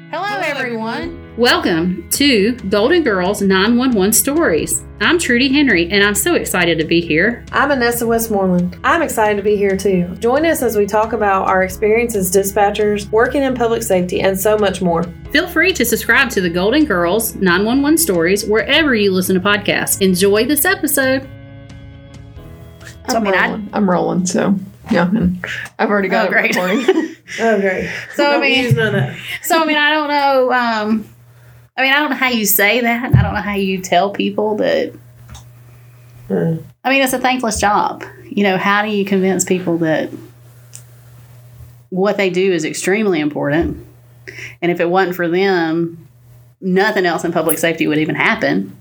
Hello, everyone. Welcome to Golden Girls 911 Stories. I'm Trudy Henry, and I'm so excited to be here. I'm Anessa Westmoreland. I'm excited to be here, too. Join us as we talk about our experience as dispatchers, working in public safety, and so much more. Feel free to subscribe to the Golden Girls 911 Stories wherever you listen to podcasts. Enjoy this episode. I'm rolling, so yeah, and I've already got it recording. Oh, great. I don't know. I don't know how you say that. I don't know how you tell people that. It's a thankless job. You know, how do you convince people that what they do is extremely important? And if it wasn't for them, nothing else in public safety would even happen.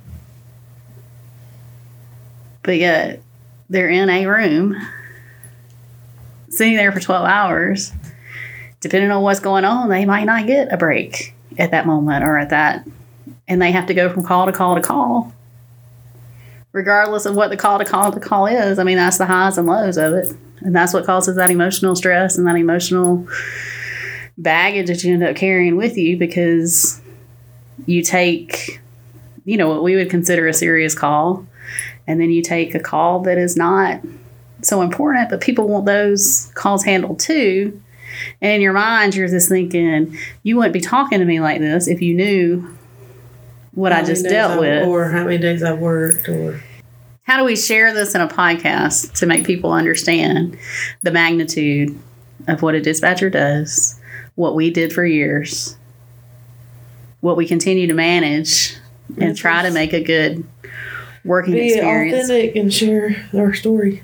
But yet, they're in a room, sitting there for 12 hours. Depending on what's going on, they might not get a break at that moment or at that. And they have to go from call to call to call. Regardless of what the call to call is. I mean, that's the highs and lows of it. And that's what causes that emotional stress and that emotional baggage that you end up carrying with you, because you take, what we would consider a serious call, and then you take a call that is not so important, but people want those calls handled too. And in your mind, you're just thinking, you wouldn't be talking to me like this if you knew what I just dealt with. Or how many days I've worked. Or how do we share this in a podcast to make people understand the magnitude of what a dispatcher does, what we did for years, what we continue to manage, and try to make a good working experience. Be authentic and share our story.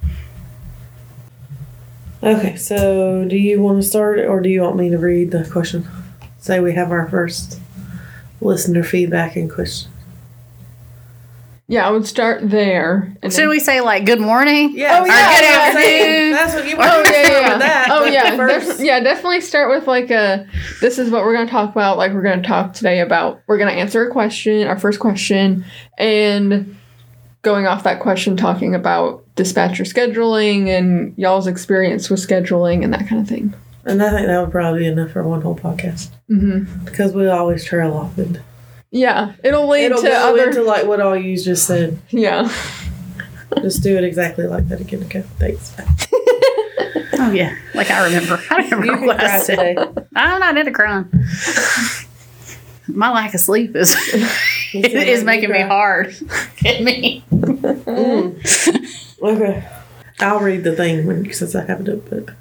Okay, so do you want to start or do you want me to read the question? Say we have our first listener feedback and question. Yeah, I would start there. Should we say good morning? Yeah. Oh, yeah. Or good afternoon. That's what you want to start with that. Oh, yeah. Definitely start with this is what we're going to talk about. We're going to talk today about, we're going to answer a question, our first question, and going off that question, talking about dispatcher scheduling and y'all's experience with scheduling and that kind of thing. And I think that would probably be enough for one whole podcast. Mm-hmm. Because we always trail off. Yeah, it'll lead to go into what all you just said. Yeah. Just do it exactly like that again. Okay, thanks. Oh, yeah. I remember. I remember what I said. Today. I'm not into crying. My lack of sleep is making me hard. Get me. Okay. I'll read the thing since I have to do it.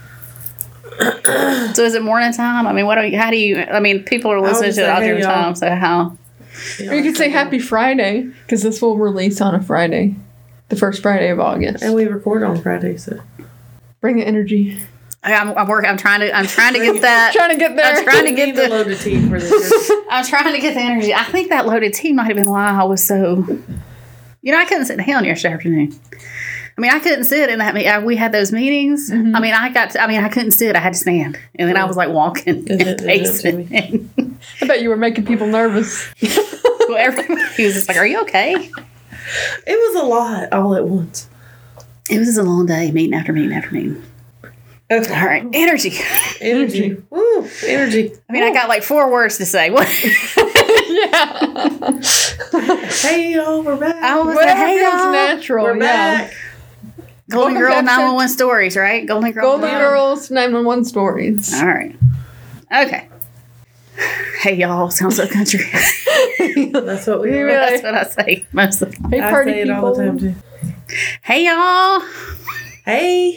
So is it morning time? People are listening to it all different times, so how? Or you could say happy Friday, because this will release on a Friday, the first Friday of August. And we record on Friday, so. Bring the energy. I'm working. I'm trying to get that. Trying to get there. I'm trying to get the loaded tea for this. I'm trying to get the energy. I think that loaded tea might have been why I was so. I couldn't sit down yesterday afternoon. I couldn't sit in that. We had those meetings. Mm-hmm. I couldn't sit. I had to stand, and then I was walking and pacing. I bet you were making people nervous. Well, everybody was just "Are you okay?" It was a lot all at once. It was a long day, meeting after meeting after meeting. Okay. All right. Energy. Woo. Energy. I got 4 words to say. What? Yeah. Hey, y'all, we're back. Whatever feels natural. We're back. Golden Girl 911 Stories, right? Golden Girls 911 Stories. All right. Okay. Hey, y'all. Sounds so country. That's what That's what I say most of the time. Hey, party I say it people. all the time, too. Hey, y'all. Hey.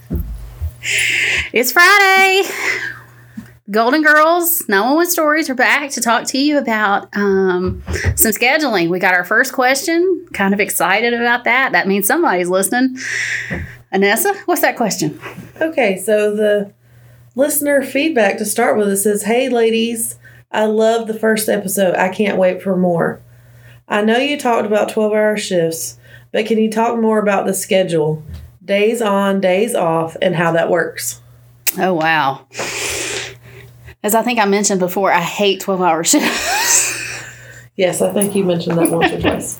It's Friday. Golden Girls 911 Stories are back to talk to you about some scheduling. We got our first question. Kind of excited about that. That means somebody's listening. Anessa, what's that question? Okay, so the listener feedback to start with, it says, "Hey, ladies, I love the first episode. I can't wait for more. I know you talked about 12-hour shifts, but can you talk more about the schedule? Days on, days off, and how that works?" Oh, wow. As I think I mentioned before, I hate 12-hour shifts. Yes, I think you mentioned that once or twice.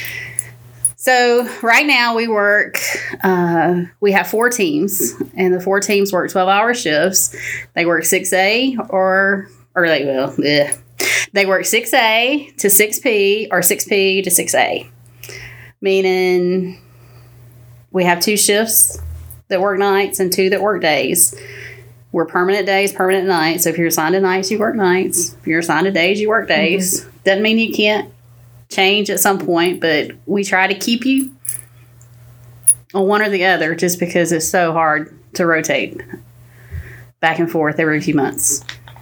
So right now we work, we have 4 teams, and the 4 teams work 12-hour shifts. They work 6A or or they will. They work 6A to 6P or 6P to 6A, meaning we have 2 shifts that work nights and 2 that work days. We're permanent days, permanent nights. So if you're assigned to nights, you work nights. If you're assigned to days, you work days. Doesn't mean you can't change at some point, but we try to keep you on one or the other just because it's so hard to rotate back and forth every few months.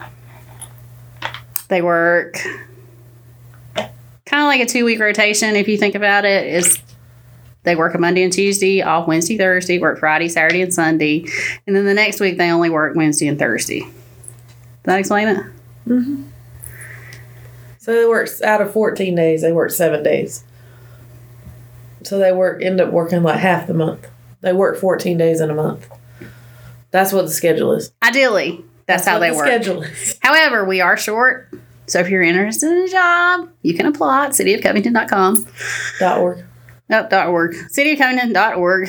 They work kind of like a 2-week rotation if you think about it. They work a Monday and Tuesday, off Wednesday, Thursday, work Friday, Saturday, and Sunday. And then the next week, they only work Wednesday and Thursday. Does that explain it? Mm-hmm. So they work, out of 14 days, they work 7 days. So they end up working like half the month. They work 14 days in a month. That's what the schedule is. Ideally, that's how they work. Schedule is. However, we are short. So if you're interested in a job, you can apply at cityofcovington.com. .org. Nope, .org. cityofcovington.org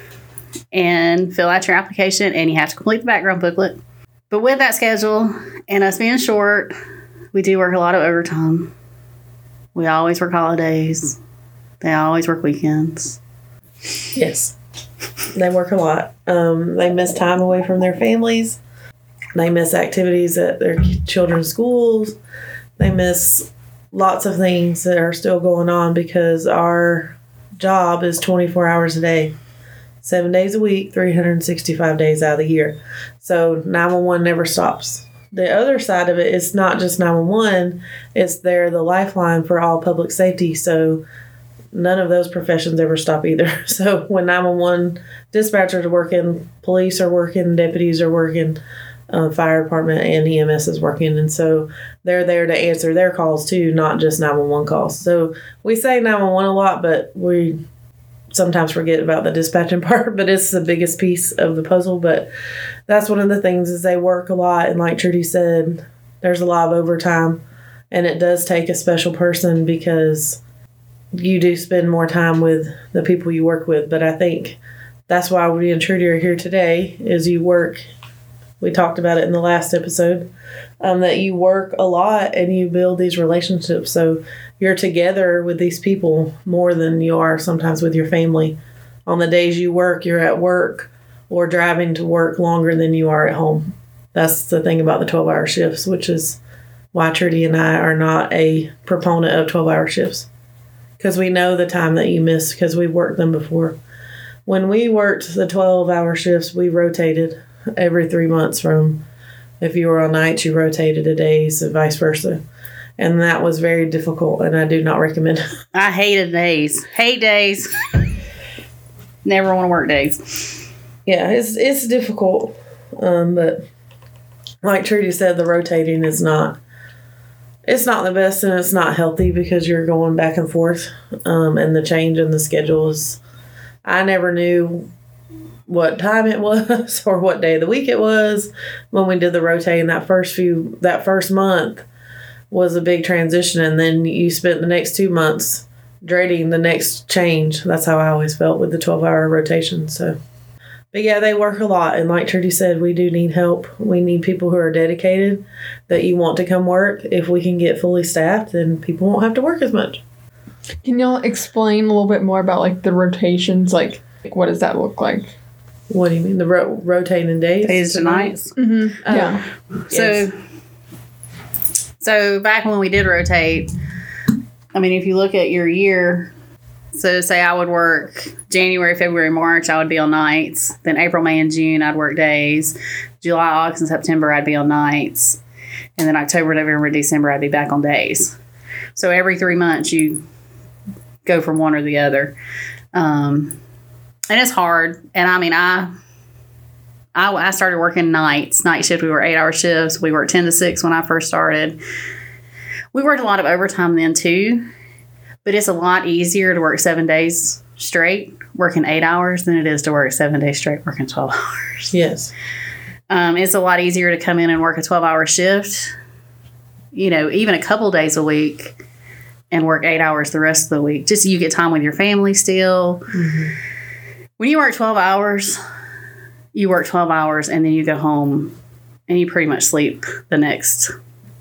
and fill out your application, and you have to complete the background booklet. But with that schedule and us being short, we do work a lot of overtime. We always work holidays. They always work weekends. Yes. They work a lot. They miss time away from their families. They miss activities at their children's schools. They miss lots of things that are still going on because our job is 24 hours a day, 7 days a week, 365 days out of the year. So 911 never stops. The other side of it is not just 911, it's they're the lifeline for all public safety. So none of those professions ever stop either. So when 911 dispatchers are working, police are working, deputies are working, fire department and EMS is working. And so they're there to answer their calls too, not just 911 calls. So we say 911 a lot, but we sometimes forget about the dispatching part, but it's the biggest piece of the puzzle. But that's one of the things is they work a lot. And like Trudy said, there's a lot of overtime, and it does take a special person because you do spend more time with the people you work with. But I think that's why we and Trudy are here today is you work. We talked about it in the last episode, that you work a lot and you build these relationships. So you're together with these people more than you are sometimes with your family. On the days you work, you're at work or driving to work longer than you are at home. That's the thing about the 12-hour shifts, which is why Trudy and I are not a proponent of 12-hour shifts. Because we know the time that you miss because we've worked them before. When we worked the 12-hour shifts, we rotated every 3 months. From if you were on nights, you rotated to days and vice versa. And that was very difficult, and I do not recommend it. I hated days. Hate days. Never want to work days. Yeah, it's difficult. But like Trudy said, the rotating is not the best, and it's not healthy because you're going back and forth. And the change in the schedule is, I never knew what time it was or what day of the week it was when we did the rotating. That first month was a big transition, and then you spent the next 2 months dreading the next change. That's how I always felt with the 12-hour rotation. So, but yeah, they work a lot, and like Trudy said, we do need help. We need people who are dedicated, that you want to come work. If we can get fully staffed, then people won't have to work as much. Can y'all explain a little bit more about like the rotations? Like what does that look like? What do you mean? The rotating days? Days to nights. Mm-hmm. Yeah. So back when we did rotate, I mean, if you look at your year, so say I would work January, February, March, I would be on nights. Then April, May, and June, I'd work days. July, August, and September, I'd be on nights. And then October, November, December, I'd be back on days. So every 3 months, you go from one or the other. And it's hard. And I mean, I started working night shift. We were 8-hour shifts. We worked 10 to 6 when I first started. We worked a lot of overtime then too, but it's a lot easier to work 7 days straight working 8 hours than it is to work 7 days straight working 12 hours. Yes. It's a lot easier to come in and work a 12-hour shift, even a couple days a week, and work 8 hours the rest of the week. Just so you get time with your family still. Mm-hmm. When you work 12 hours, you work 12 hours and then you go home and you pretty much sleep the next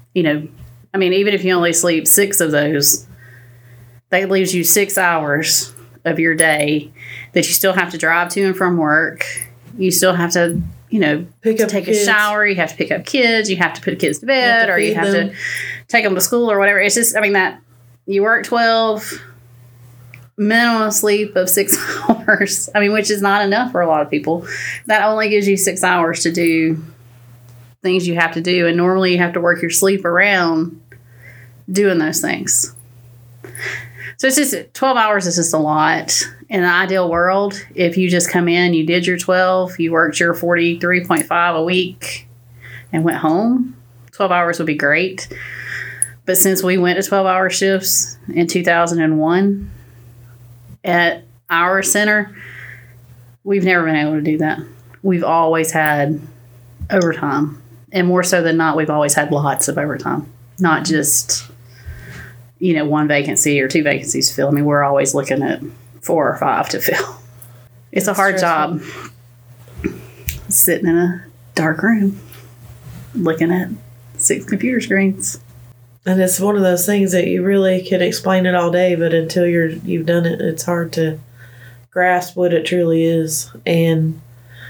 I mean, even if you only sleep 6 of those, that leaves you 6 hours of your day that you still have to drive to and from work. You still have to, Pick up take kids. a shower. You have to pick up kids. You have to put kids to bed, or you have to take them to school or whatever. It's just, that you work 12, minimum sleep of 6 hours. Which is not enough for a lot of people. That only gives you 6 hours to do things you have to do. And normally you have to work your sleep around doing those things. So it's just 12 hours is just a lot. In an ideal world, if you just come in, you did your 12, you worked your 43.5 a week and went home, 12 hours would be great. But since we went to 12-hour shifts in 2001 at our center, we've never been able to do that. We've always had overtime. And more so than not, we've always had lots of overtime. Not just, 1 vacancy or 2 vacancies to fill. We're always looking at 4 or 5 to fill. It's a hard job. Sitting in a dark room, looking at 6 computer screens. And it's one of those things that you really can explain it all day, but until you've done it, it's hard to grasp what it truly is. And,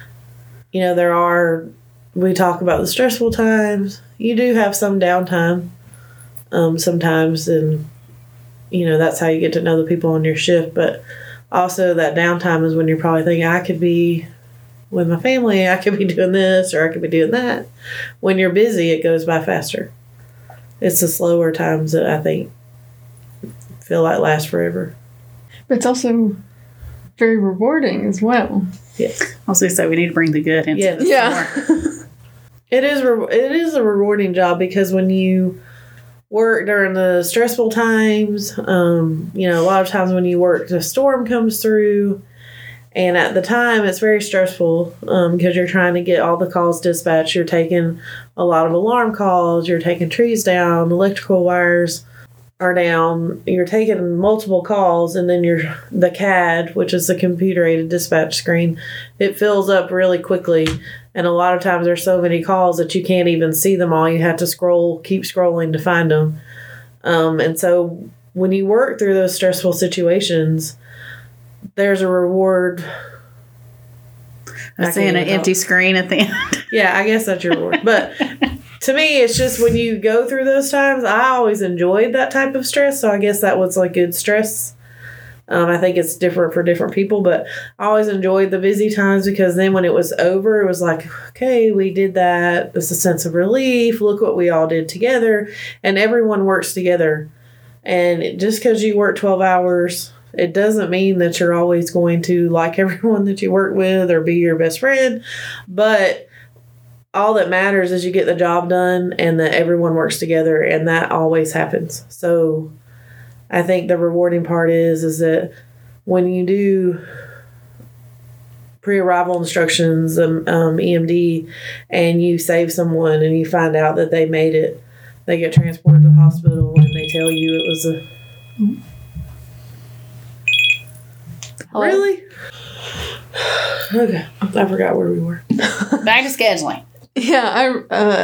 we talk about the stressful times. You do have some downtime sometimes, and, that's how you get to know the people on your shift. But also that downtime is when you're probably thinking, I could be with my family, I could be doing this, or I could be doing that. When you're busy, it goes by faster. It's the slower times that I think feel like last forever. But it's also very rewarding as well. Yes. I was going to say, we need to bring the good into Yes. this Yeah. more. It is a rewarding job, because when you work during the stressful times, a lot of times when you work, the storm comes through, and at the time it's very stressful because you're trying to get all the calls dispatched. You're taking a lot of alarm calls, you're taking trees down, electrical wires are down, you're taking multiple calls, and then the CAD, which is the computer aided dispatch screen, it fills up really quickly. And a lot of times there's so many calls that you can't even see them all. You have to keep scrolling to find them. And so when you work through those stressful situations, there's a reward. I'm seeing an empty screen at the end. Yeah, I guess that's your reward. But to me, it's just when you go through those times, I always enjoyed that type of stress. So I guess that was like good stress. I think it's different for different people, but I always enjoyed the busy times, because then when it was over, it was like, okay, we did that. It's a sense of relief. Look what we all did together. And everyone works together. And just because you work 12 hours, it doesn't mean that you're always going to like everyone that you work with or be your best friend. But all that matters is you get the job done and that everyone works together, and that always happens. So I think the rewarding part is that when you do pre-arrival instructions, EMD, and you save someone and you find out that they made it, they get transported to the hospital, and they tell you it was a... Hello? Really? Okay. I forgot where we were. Back to scheduling. Yeah,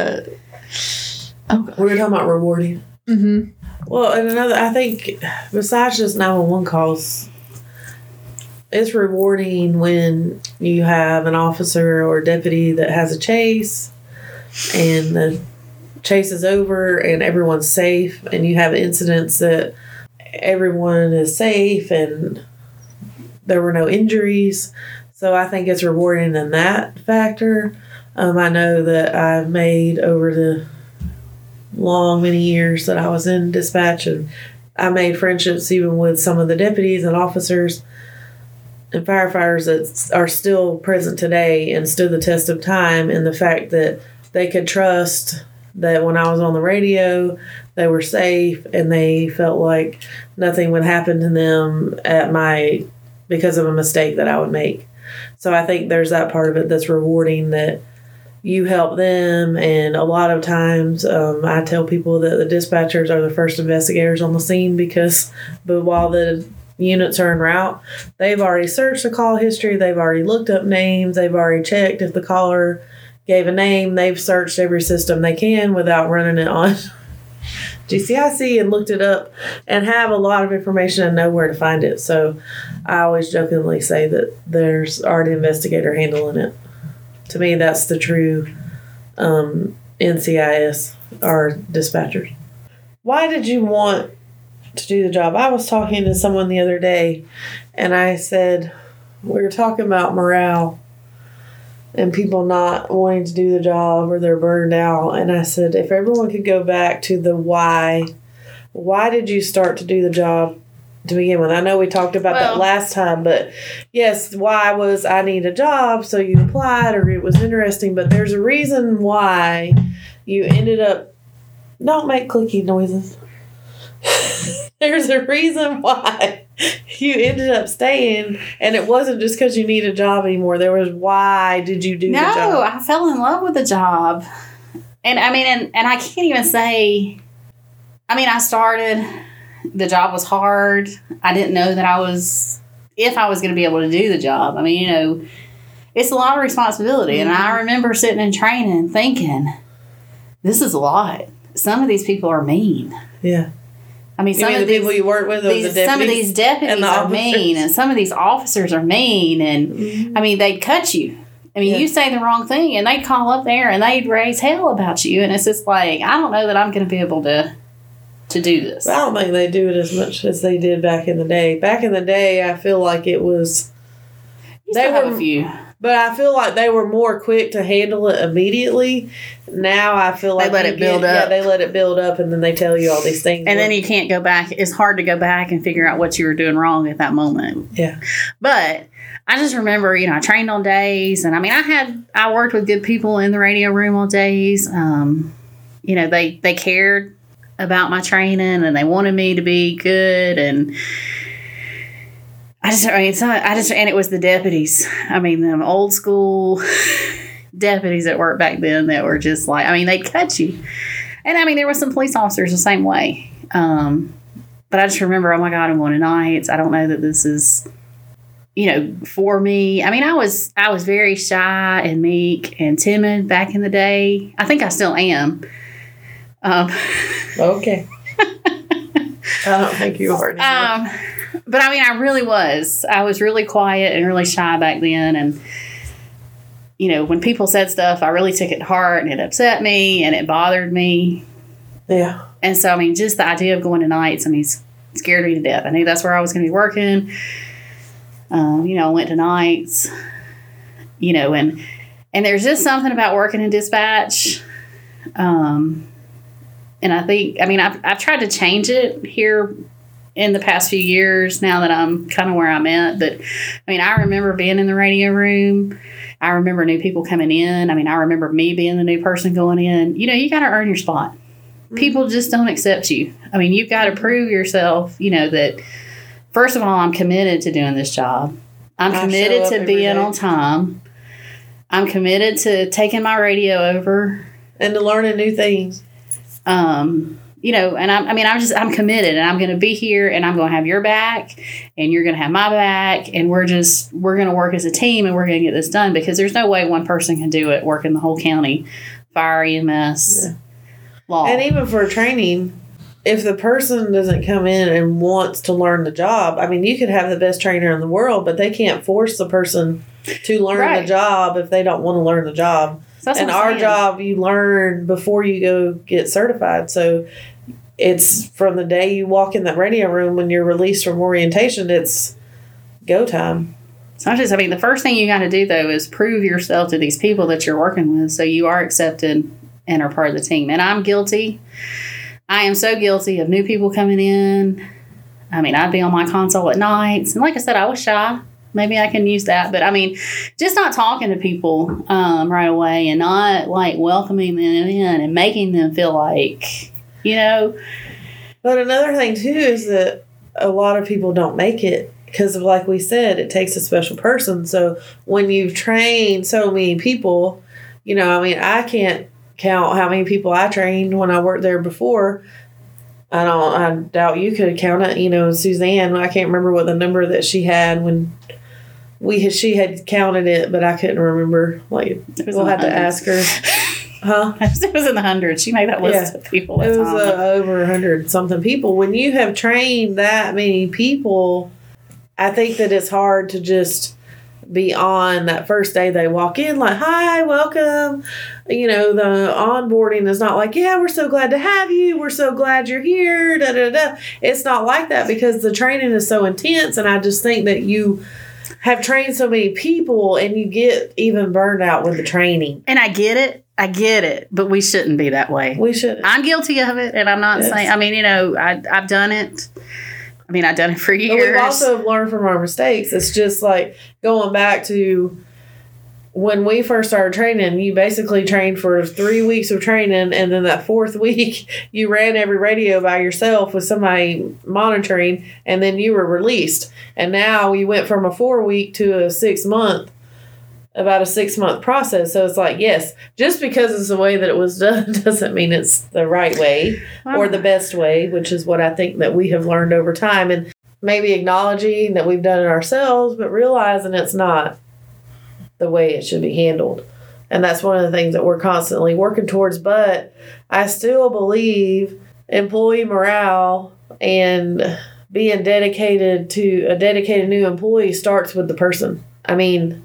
We were talking about rewarding. Mm-hmm. Well, and I think besides just 911 calls, it's rewarding when you have an officer or deputy that has a chase, and the chase is over and everyone's safe, and you have incidents that everyone is safe and there were no injuries. So I think it's rewarding in that factor. I know that I've made over the many years that I was in dispatch, and I made friendships even with some of the deputies and officers and firefighters that are still present today and stood the test of time, and the fact that they could trust that when I was on the radio, they were safe and they felt like nothing would happen to them because of a mistake that I would make. So I think there's that part of it that's rewarding, that you help them. And a lot of times I tell people that the dispatchers are the first investigators on the scene, because while the units are en route, they've already searched the call history, they've already looked up names, they've already checked if the caller gave a name, they've searched every system they can without running it on GCIC and looked it up and have a lot of information and know where to find it. So I always jokingly say that there's already an investigator handling it. To me, that's the true NCIS, or dispatchers. Why did you want to do the job? I was talking to someone the other day, and I said, we were talking about morale and people not wanting to do the job or they're burned out. And I said, if everyone could go back to the why did you start to do the job to begin with? I know we talked about that last time, but yes, why was I need a job, so you applied, or it was interesting, but there's a reason why you ended up, don't make clicky noises. There's a reason why you ended up staying, and it wasn't just because you need a job anymore. There was, why did you do the job? No, I fell in love with the job. And I mean, and I can't even say, I mean, I started, the job was hard. I didn't know that if I was going to be able to do the job. I mean, you know, it's a lot of responsibility. Mm-hmm. And I remember sitting in training thinking, this is a lot. Some of these people are mean. Yeah. I mean, some of the people you work with, some of these deputies are mean, and some of these officers are mean, and mm-hmm. I mean, they'd cut you. I mean, you say the wrong thing, and they'd call up there and they'd raise hell about you, and it's just like, I don't know that I'm going to be able to do this. I don't think they do it as much as they did back in the day. Back in the day, I feel like it was. They were a few. But I feel like they were more quick to handle it immediately. Now I feel like they let it build up. Yeah, they let it build up, and then they tell you all these things. And then you can't go back. It's hard to go back and figure out what you were doing wrong at that moment. Yeah. But I just remember, you know, I trained on days, and I mean, I worked with good people in the radio room on days. You know, they cared about my training, and they wanted me to be good, and and it was the deputies. I mean, them old school deputies that worked back then that were just like, I mean, they'd cut you. And I mean, there were some police officers the same way. But I just remember, oh my God, I'm going to nights. I don't know that this is, you know, for me. I mean, I was very shy and meek and timid back in the day. I think I still am. Okay. I don't think you are anymore. But I mean, I really was. I was really quiet and really shy back then. And, you know, when people said stuff, I really took it to heart, and it upset me and it bothered me. Yeah. And so, I mean, just the idea of going to nights, I mean, scared me to death. I knew that's where I was going to be working. You know, I went to nights, you know, and there's just something about working in dispatch. And I think, I mean, I've tried to change it here in the past few years now that I'm kind of where I'm at. But, I mean, I remember being in the radio room. I remember new people coming in. I mean, I remember me being the new person going in. You know, you got to earn your spot. Mm-hmm. People just don't accept you. I mean, you've got to prove yourself, you know, that, first of all, I'm committed to doing this job. I'm committed to being on time. I'm committed to taking my radio over. And to learning new things. You know, and I'm committed, and I'm going to be here, and I'm going to have your back, and you're going to have my back, and we're going to work as a team, and we're going to get this done, because there's no way one person can do it, working the whole county, fire, EMS, law. And even for training, if the person doesn't come in and wants to learn the job, I mean, you could have the best trainer in the world, but they can't force the person to learn the job if they don't want to learn the job. And our job, you learn before you go get certified. So it's from the day you walk in that radio room when you're released from orientation, it's go time. So I mean, the first thing you got to do, though, is prove yourself to these people that you're working with, so you are accepted and are part of the team. And I'm guilty. I am so guilty of new people coming in. I mean, I'd be on my console at nights. And like I said, I was shy. Maybe I can use that. But, I mean, just not talking to people right away, and not, like, welcoming them in and making them feel like, you know. But another thing, too, is that a lot of people don't make it because of, like we said, it takes a special person. So when you've trained so many people, you know, I mean, I can't count how many people I trained when I worked there before. I doubt you could count it. You know, Suzanne, I can't remember what the number that she had when she had counted it, but I couldn't remember. Like, we'll have to ask her. Huh? It was in the hundreds. She made that list Yeah. of people. It was over 100 something people. When you have trained that many people, I think that it's hard to just be on that first day they walk in like, hi, welcome. You know, the onboarding is not like, yeah, we're so glad to have you. We're so glad you're here. Da, da, da. It's not like that because the training is so intense. And I just think that you have trained so many people and you get even burned out with the training. And I get it, but we shouldn't be that way. We should. I'm guilty of it, and I'm not saying, I mean, you know, I've done it. I mean, I've done it for years. But we've also learned from our mistakes. It's just like going back to when we first started training, you basically trained for 3 weeks of training, and then that fourth week, you ran every radio by yourself with somebody monitoring, and then you were released. And now you went from a 4-week to a 6-month, about a 6-month process. So it's like, yes, just because it's the way that it was done doesn't mean it's the right way or the best way, which is what I think that we have learned over time. And maybe acknowledging that we've done it ourselves, but realizing it's not the way it should be handled. And that's one of the things that we're constantly working towards. But I still believe employee morale and being dedicated to a dedicated new employee starts with the person. I mean,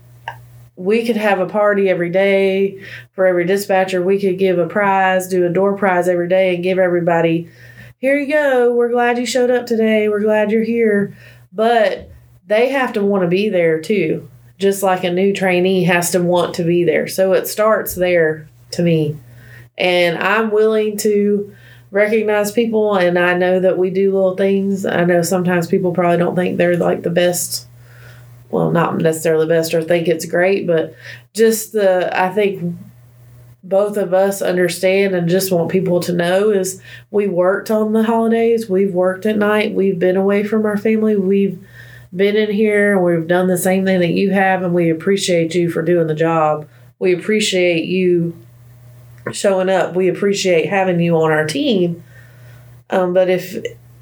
we could have a party every day for every dispatcher. We could give a prize, do a door prize every day and give everybody, here you go. We're glad you showed up today. We're glad you're here. But they have to want to be there too. Just like a new trainee has to want to be there. So it starts there to me. And I'm willing to recognize people, and I know that we do little things. I know sometimes people probably don't think they're like the best. Well, not necessarily the best or think it's great, but just I think both of us understand and just want people to know is we worked on the holidays. We've worked at night. We've been away from our family. We've been in here and we've done the same thing that you have, and we appreciate you for doing the job. We appreciate you showing up. We appreciate having you on our team. But if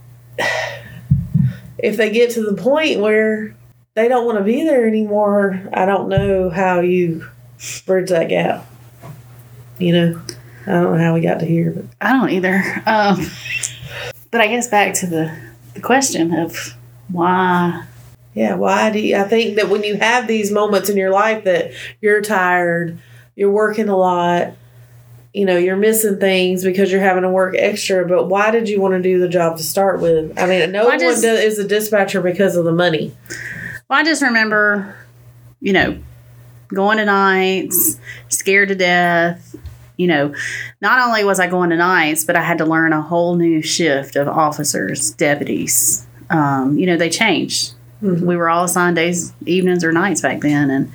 they get to the point where they don't want to be there anymore, I don't know how you bridge that gap. You know, I don't know how we got to here, but I don't either. But I guess back to the question of why. Yeah, why do you? I think that when you have these moments in your life that you're tired, you're working a lot, you know, you're missing things because you're having to work extra. But why did you want to do the job to start with? I mean, no one is a dispatcher because of the money. Well, I just remember, you know, going to nights, scared to death. You know, not only was I going to nights, but I had to learn a whole new shift of officers, deputies. You know, they changed. Mm-hmm. We were all assigned days, evenings, or nights back then.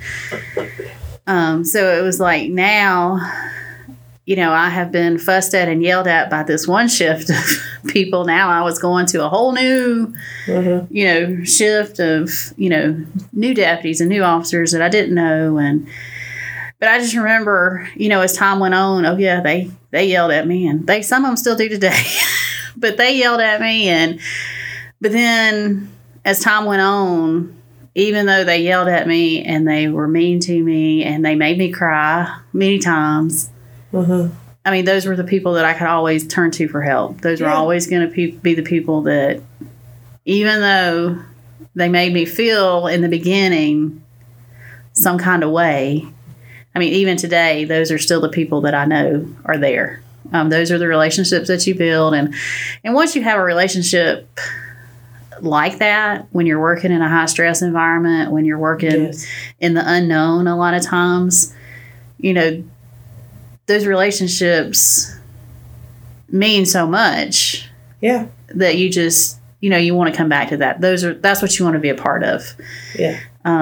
And so it was like now, you know, I have been fussed at and yelled at by this one shift of people. Now I was going to a whole new, you know, shift of, you know, new deputies and new officers that I didn't know. But I just remember, you know, as time went on, oh yeah, they yelled at me, and some of them still do today, but they yelled at me. But then as time went on, even though they yelled at me and they were mean to me and they made me cry many times, I mean, those were the people that I could always turn to for help. Those were always going to be the people that, even though they made me feel in the beginning some kind of way, I mean, even today, those are still the people that I know are there. Those are the relationships that you build. And once you have a relationship like that, when you're working in a high stress environment, when you're working in the unknown, a lot of times, you know, those relationships mean so much that you just, you know, you want to come back to that. That's what you want to be a part of. Yeah.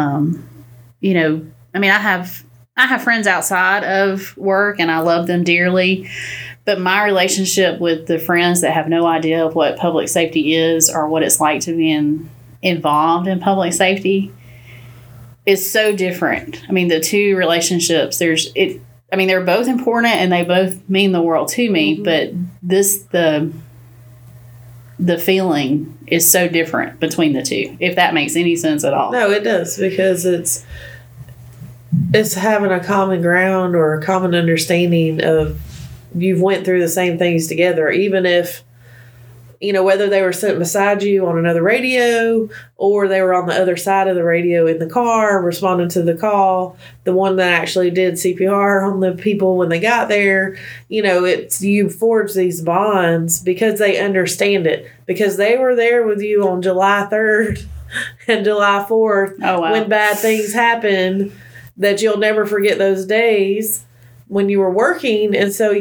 You know, I mean, I have friends outside of work and I love them dearly, but my relationship with the friends that have no idea of what public safety is or what it's like to be involved in public safety is so different. I mean, the two relationships, they're both important and they both mean the world to me, but the feeling is so different between the two, if that makes any sense at all. No, it does, because it's having a common ground or a common understanding of you've went through the same things together, even if, whether they were sitting beside you on another radio or they were on the other side of the radio in the car responding to the call, the one that actually did CPR on the people when they got there. You forge these bonds because they understand it, because they were there with you on July 3rd and July 4th when bad things happened, that you'll never forget those days when you were working. And so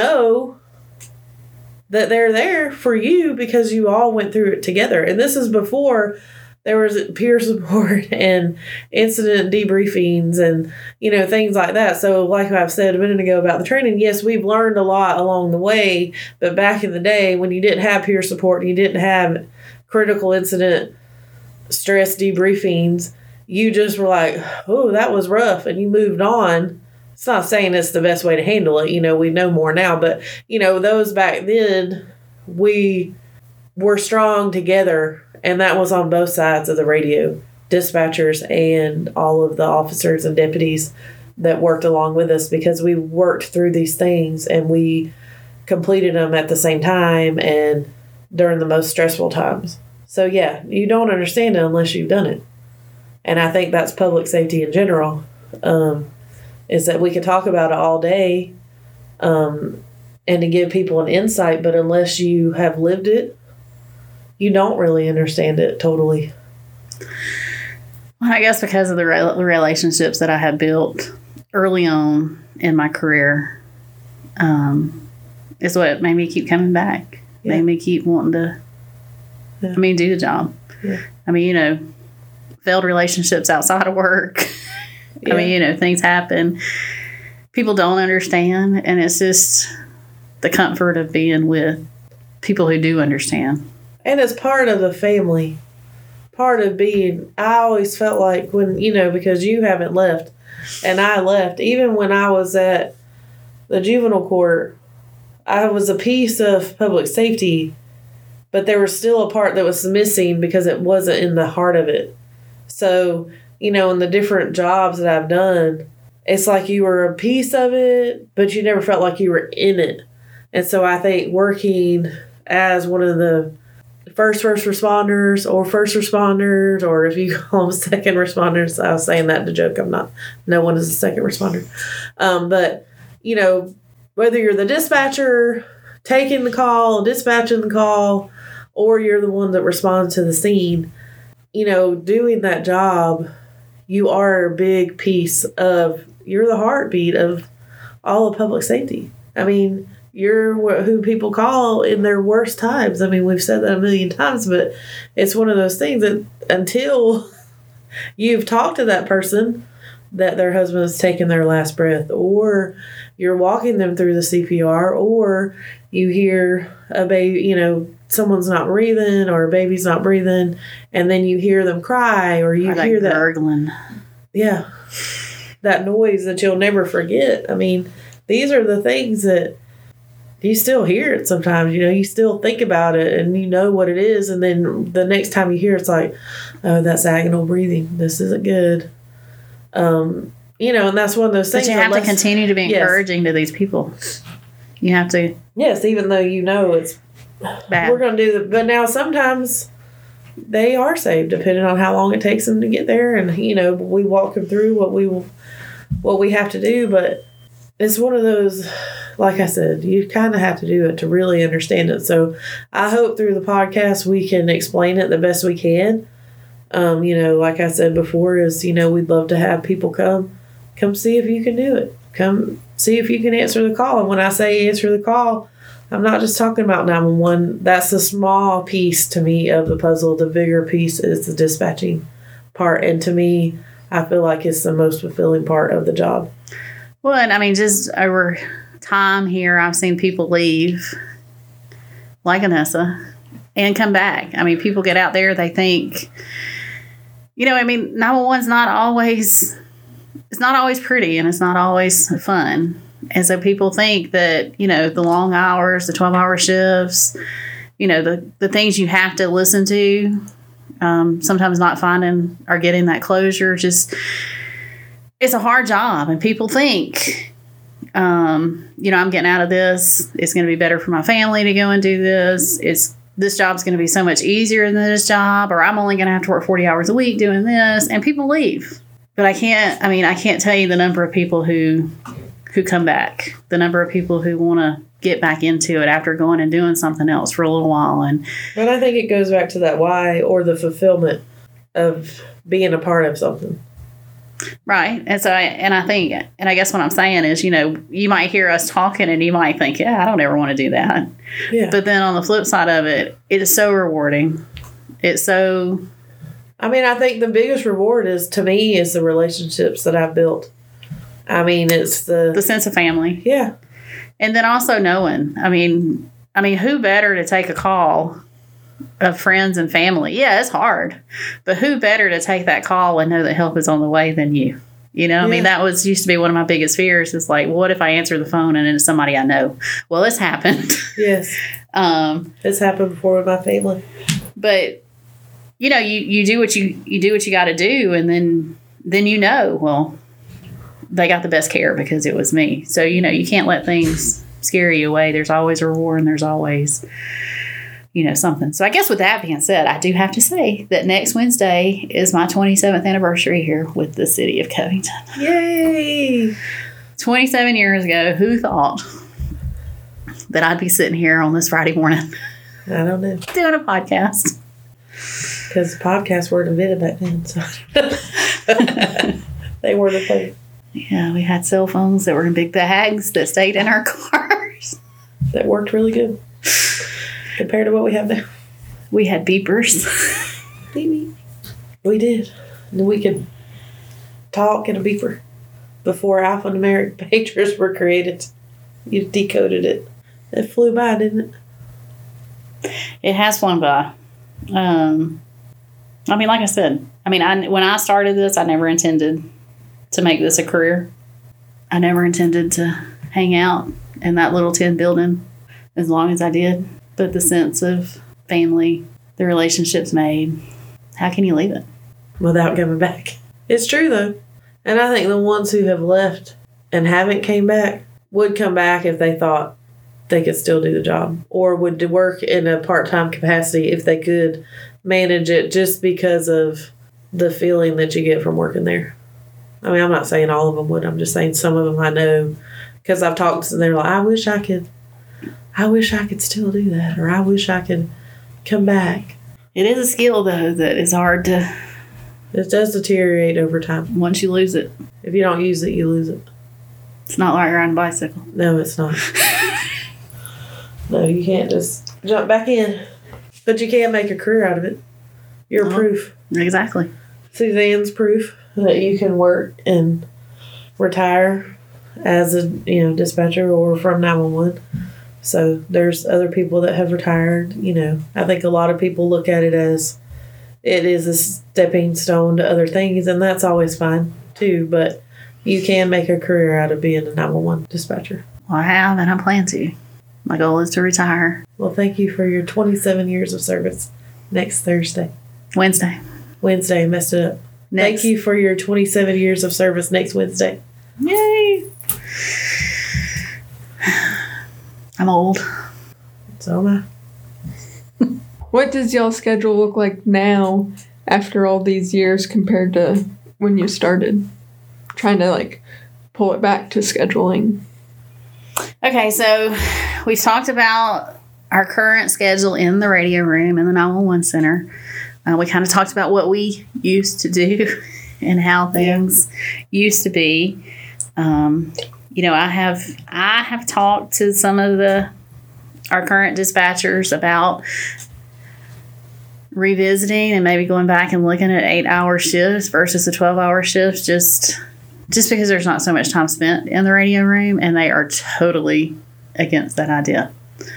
that they're there for you because you all went through it together. And this is before there was peer support and incident debriefings and, things like that. So like I've said a minute ago about the training, yes, we've learned a lot along the way. But back in the day when you didn't have peer support and you didn't have critical incident stress debriefings, you just were like, oh, that was rough. And you moved on. It's not saying it's the best way to handle it. We know more now. But, those back then, we were strong together. And that was on both sides of the radio. Dispatchers and all of the officers and deputies that worked along with us, because we worked through these things and we completed them at the same time and during the most stressful times. So, yeah, you don't understand it unless you've done it. And I think that's public safety in general. Is that we could talk about it all day and to give people an insight, but unless you have lived it, you don't really understand it totally. Well, I guess because of the relationships that I had built early on in my career is what made me keep coming back, made me keep wanting to, do the job. Yeah. Failed relationships outside of work. Yeah. Things happen. People don't understand, and it's just the comfort of being with people who do understand. And it's part of the family. Part of being, I always felt like when, because you haven't left, and I left, even when I was at the juvenile court, I was a piece of public safety, but there was still a part that was missing because it wasn't in the heart of it. So, in the different jobs that I've done, it's like you were a piece of it, but you never felt like you were in it. And so I think working as one of the first responders, or if you call them second responders, I was saying that to joke. No one is a second responder. But, whether you're the dispatcher taking the call, dispatching the call, or you're the one that responds to the scene, doing that job, you are a big piece you're the heartbeat of all of public safety. You're who people call in their worst times. We've said that a million times, but it's one of those things that until you've talked to that person that their husband is taking their last breath, or you're walking them through the CPR, or you hear a baby, someone's not breathing or a baby's not breathing, and then you hear them cry, or you hear that gurgling. Yeah. That noise that you'll never forget. These are the things that you still hear it sometimes. You still think about it and you know what it is. And then the next time you hear it, it's like, oh, that's agonal breathing. This isn't good. And that's one of those things. But you have to continue to be encouraging to these people. You have to. Yes, even though it's bad. We're going to do but now sometimes they are saved depending on how long it takes them to get there. And, we walk them through what we have to do. But it's one of those, like I said, you kind of have to do it to really understand it. So I hope through the podcast we can explain it the best we can. Like I said before, is, we'd love to have people come see if you can do it. Come see if you can answer the call. And when I say answer the call, I'm not just talking about 911. That's a small piece to me of the puzzle. The bigger piece is the dispatching part. And to me, I feel like it's the most fulfilling part of the job. Well, and just over time here, I've seen people leave, like Anessa, and come back. People get out there, they think, 911's not always, it's not always pretty and it's not always fun. And so people think that, the long hours, the 12-hour shifts, the things you have to listen to, sometimes not finding or getting that closure, just it's a hard job, and people think, you know, I'm getting out of this. It's going to be better for my family to go and do this. This job's going to be so much easier than this job, or I'm only going to have to work 40 hours a week doing this. And people leave. But I can't tell you the number of people who come back, the number of people who want to get back into it after going and doing something else for a little while. But I think it goes back to that why or the fulfillment of being a part of something. Right. And so I guess what I'm saying is, you know, you might hear us talking and you might think, yeah, I don't ever want to do that. Yeah. But then on the flip side of it, it is so rewarding. It's so... I mean, I think the biggest reward is the relationships that I've built. I mean, it's the sense of family. Yeah. And then also knowing, I mean, who better to take a call of friends and family? Yeah, it's hard, but who better to take that call and know that help is on the way than you? You know, I mean, that used to be one of my biggest fears is like, what if I answer the phone and it's somebody I know? Well, it's happened. Yes. It's happened before with my family. But, you know, you do what you do what you got to do. And then, you know, well, they got the best care because it was me. So, you know, you can't let things scare you away. There's always a reward and there's always, you know, something. So I guess with that being said, I do have to say that next Wednesday is my 27th anniversary here with the city of Covington. Yay! 27 years ago, who thought that I'd be sitting here on this Friday morning? I don't know. Doing a podcast. Because podcasts weren't invented back then, so they were the thing. Yeah, we had cell phones that were in big bags that stayed in our cars. That worked really good compared to what we have now. We had beepers. Beep, beep. We did. And we could talk in a beeper before alphanumeric pagers were created. You decoded it. It flew by, didn't it? It has flown by. I mean, like I said, when I started this, I never intended to make this a career. I never intended to hang out in that little tin building as long as I did. But the sense of family, the relationships made, how can you leave it? Without coming back. It's true, though. And I think the ones who have left and haven't came back would come back if they thought they could still do the job, or would work in a part-time capacity if they could manage it, just because of the feeling that you get from working there. I mean, I'm not saying all of them would. I'm just saying some of them I know, because I've talked to them. They're like, I wish I could still do that, or I wish I could come back. It is a skill, though, that is hard to... It does deteriorate over time. Once you lose it. If you don't use it, you lose it. It's not like riding a bicycle. No, it's not. No, you can't just jump back in. But you can make a career out of it. You're proof. Exactly. Suzanne's proof that you can work and retire as a dispatcher or from 911. So there's other people that have retired. I think a lot of people look at it as it is a stepping stone to other things, and that's always fine too. But you can make a career out of being a 911 dispatcher. Well, I have, and I plan to. My goal is to retire. Well, thank you for your 27 years of service next Thursday. Wednesday, I messed it up. Thank you for your 27 years of service next Wednesday. Yay! I'm old. So am I. What does y'all's schedule look like now after all these years compared to when you started? Trying to pull it back to scheduling. Okay, so we've talked about our current schedule in the radio room in the 911 center. We kind of talked about what we used to do and how things used to be. I have talked to some of our current dispatchers about revisiting and maybe going back and looking at 8-hour shifts versus the 12-hour shifts, just because there's not so much time spent in the radio room, and they are totally against that idea.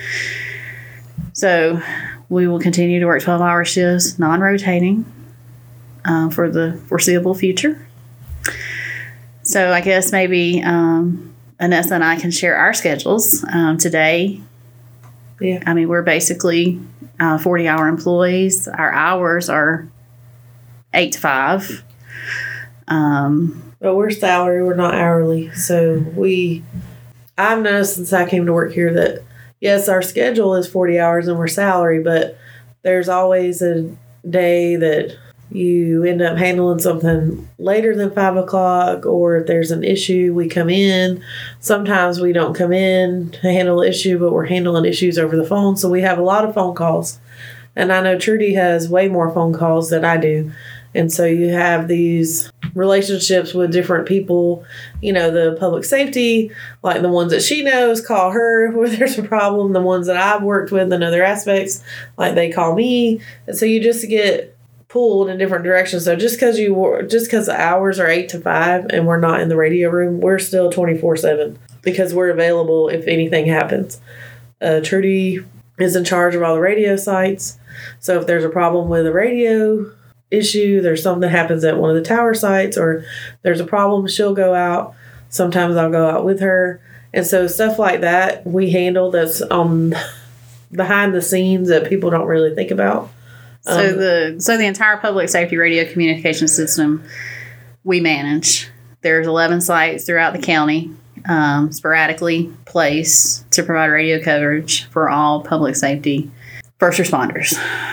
So we will continue to work 12-hour shifts, non-rotating, for the foreseeable future. So I guess maybe Anessa and I can share our schedules today. Yeah. We're basically 40-hour employees. Our hours are 8 to 5. But we're salary, we're not hourly. So I've noticed since I came to work here that, yes, our schedule is 40 hours and we're salary, but there's always a day that you end up handling something later than 5 o'clock, or if there's an issue, we come in. Sometimes we don't come in to handle the issue, but we're handling issues over the phone. So we have a lot of phone calls. And I know Trudy has way more phone calls than I do. And so you have these relationships with different people, the public safety, like the ones that she knows call her where there's a problem. The ones that I've worked with in other aspects, like they call me. And so you just get pulled in different directions. So just because the hours are 8 to 5 and we're not in the radio room, we're still 24/7 because we're available if anything happens. Trudy is in charge of all the radio sites. So if there's a problem with a radio issue, there's something that happens at one of the tower sites, or there's a problem, she'll go out. Sometimes I'll go out with her. And so stuff like that we handle that's behind the scenes that people don't really think about. So the entire public safety radio communication system we manage. There's 11 sites throughout the county, sporadically placed to provide radio coverage for all public safety first responders.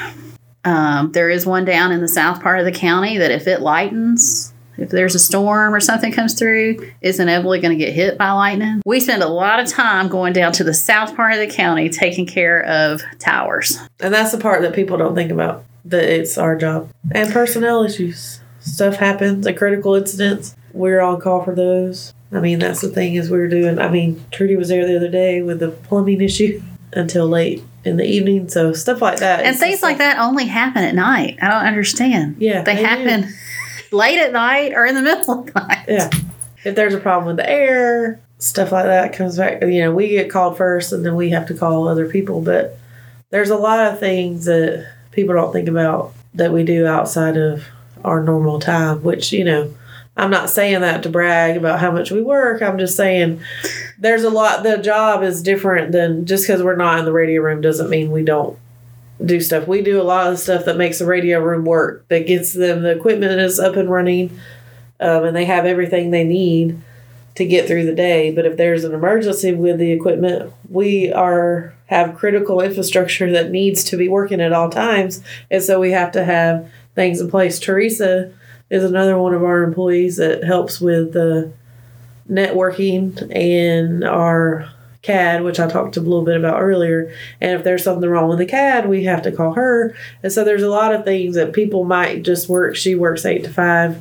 There is one down in the south part of the county that if it lightens, if there's a storm or something comes through, is inevitably going to get hit by lightning. We spend a lot of time going down to the south part of the county taking care of towers. And that's the part that people don't think about, that it's our job. And personnel issues. Stuff happens, and critical incidents. We're on call for those. That's the thing is Trudy was there the other day with the plumbing issue until late in the evening. So stuff like that. And things like that only happen at night. I don't understand. Yeah. They happen late at night or in the middle of the night. Yeah. If there's a problem with the air, stuff like that comes back. We get called first and then we have to call other people. But there's a lot of things that people don't think about that we do outside of our normal time, which, I'm not saying that to brag about how much we work. I'm just saying there's a lot. The job is different than just because we're not in the radio room doesn't mean we don't do stuff. We do a lot of the stuff that makes the radio room work, that gets them, the equipment is up and running, and they have everything they need to get through the day. But if there's an emergency with the equipment, we have critical infrastructure that needs to be working at all times. And so we have to have things in place. Teresa is another one of our employees that helps with the networking and our CAD, which I talked a little bit about earlier. And if there's something wrong with the CAD, we have to call her. And so there's a lot of things that people might just work. She works 8 to 5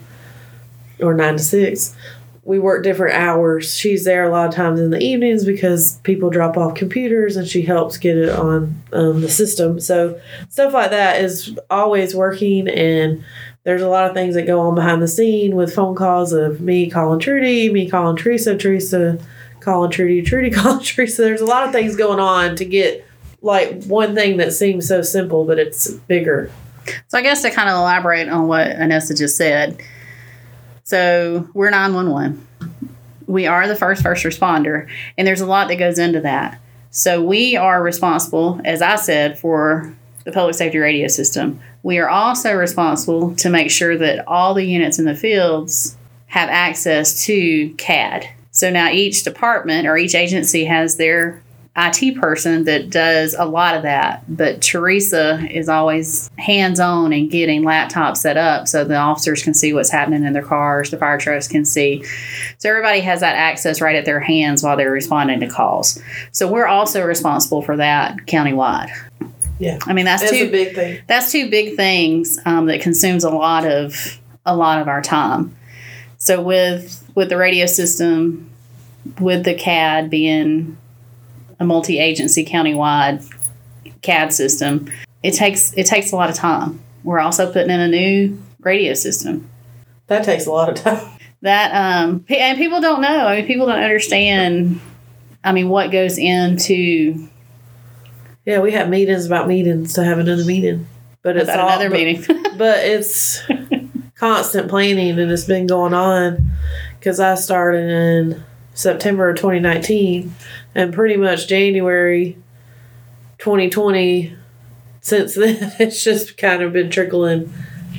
or 9 to 6. We work different hours. She's there a lot of times in the evenings because people drop off computers and she helps get it on the system. So stuff like that is always working, and there's a lot of things that go on behind the scene with phone calls of me calling Trudy, me calling Teresa, Teresa calling Trudy, Trudy calling Teresa. There's a lot of things going on to get like one thing that seems so simple, but it's bigger. So I guess to kind of elaborate on what Anessa just said. So we're 911. We are the first responder, and there's a lot that goes into that. So we are responsible, as I said, for the public safety radio system. We are also responsible to make sure that all the units in the fields have access to CAD. So now each department or each agency has their IT person that does a lot of that. But Teresa is always hands-on in getting laptops set up so the officers can see what's happening in their cars, the fire trucks can see. So everybody has that access right at their hands while they're responding to calls. So we're also responsible for that countywide. Yeah. That's a big thing. That's two big things that consumes a lot of our time. So with the radio system, with the CAD being a multi-agency countywide CAD system, it takes a lot of time. We're also putting in a new radio system. That takes a lot of time. That and people don't know. People don't understand. What goes into. Yeah, we have meetings about meetings to have another meeting, but it's another meeting. But it's constant planning, and it's been going on because I started in September of 2019, and pretty much January 2020. Since then, it's just kind of been trickling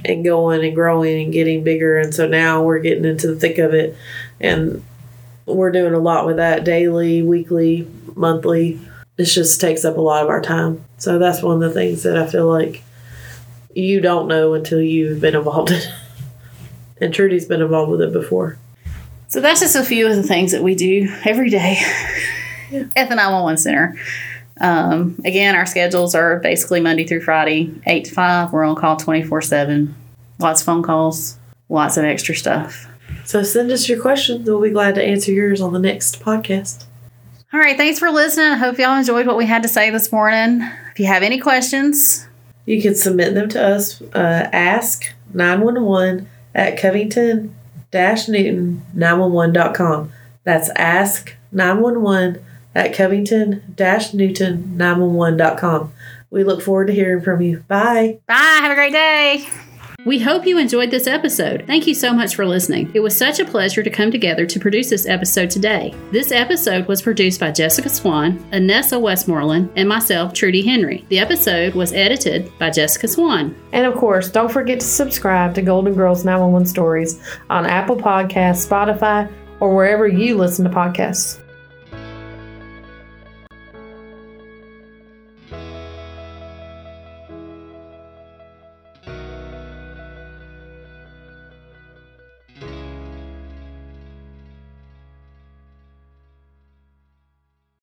and going and growing and getting bigger. And so now we're getting into the thick of it, and we're doing a lot with that daily, weekly, monthly. It just takes up a lot of our time. So that's one of the things that I feel like you don't know until you've been involved in it. And Trudy's been involved with it before. So that's just a few of the things that we do every day at the 911 Center. Again, our schedules are basically Monday through Friday, 8 to 5. We're on call 24/7. Lots of phone calls, lots of extra stuff. So send us your questions. We'll be glad to answer yours on the next podcast. All right, thanks for listening. I hope y'all enjoyed what we had to say this morning. If you have any questions, you can submit them to us. Ask 911 at Covington-Newton911.com. That's ask 911 at Covington-Newton911.com. We look forward to hearing from you. Bye. Bye. Have a great day. We hope you enjoyed this episode. Thank you so much for listening. It was such a pleasure to come together to produce this episode today. This episode was produced by Jessica Swan, Anessa Westmoreland, and myself, Trudy Henry. The episode was edited by Jessica Swan. And of course, don't forget to subscribe to Golden Girls 911 Stories on Apple Podcasts, Spotify, or wherever you listen to podcasts.